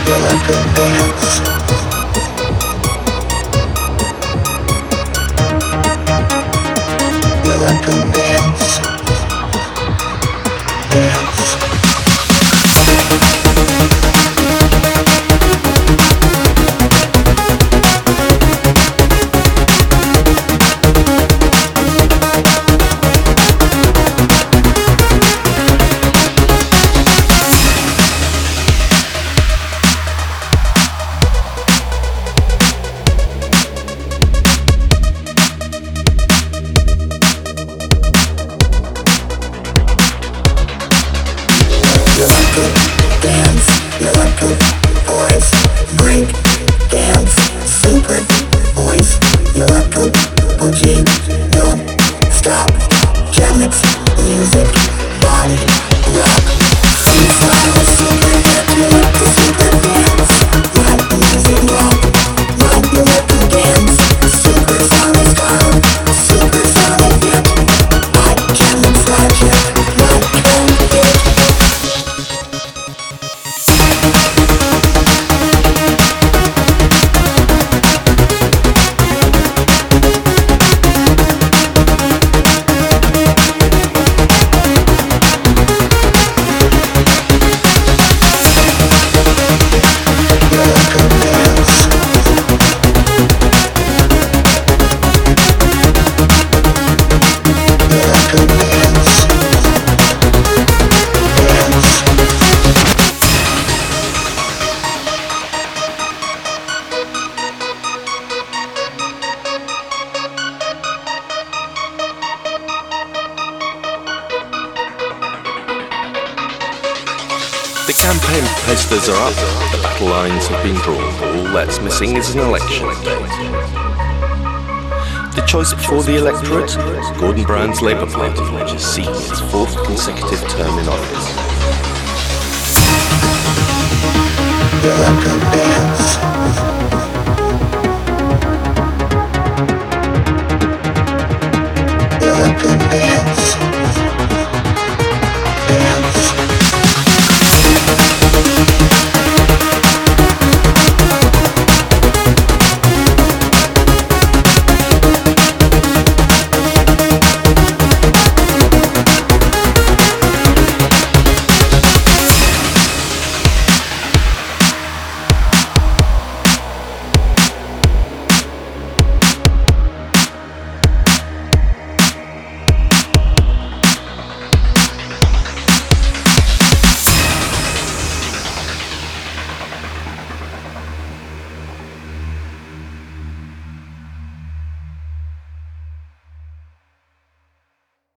The campaign posters are up, the battle lines have been drawn. All that's missing is an election date. The choice before the electorate, Gordon Brown's Labour Party, which has seen its fourth consecutive term in office.